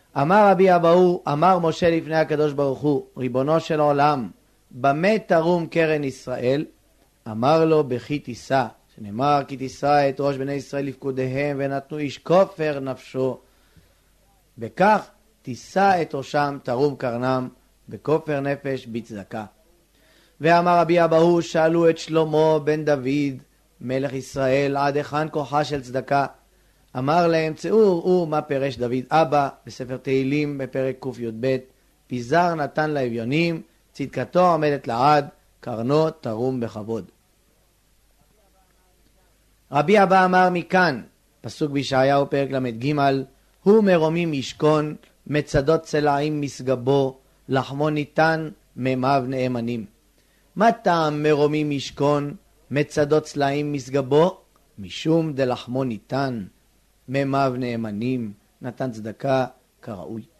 אמר רבי אבאו, אמר משה לפני הקדוש ברוך הוא, ריבונו של עולם, במה תרום קרן ישראל? אמר לו, בכי תישא, שנאמר כי תישא את ראש בני ישראל לפקודיהם ונתנו איש כופר נפשו. בכך תישא את ראשם תרום קרנם בכופר נפש בצדקה. ואמר רבי אבאו, שאלו את שלמה בן דוד מלך ישראל עד היכן כוחה של צדקה. אמר להם, צאו מה פירש דוד אבא בספר תהילים בפרק קי"ב, פיזר נתן לאביונים, צדקתו עומדת לעד, קרנו תרום בכבוד. רבי אבא אמר מכאן, פסוק בישעיהו פרק ל"ג, הוא מרומים ישכון, מצדות צלעים מסגבו, לחמו ניתן, מימיו נאמנים. מה טעם מרומים ישכון, מצדות צלעים מסגבו? משום דלחמו ניתן, מימיו נאמנים, נתן צדקה כראוי.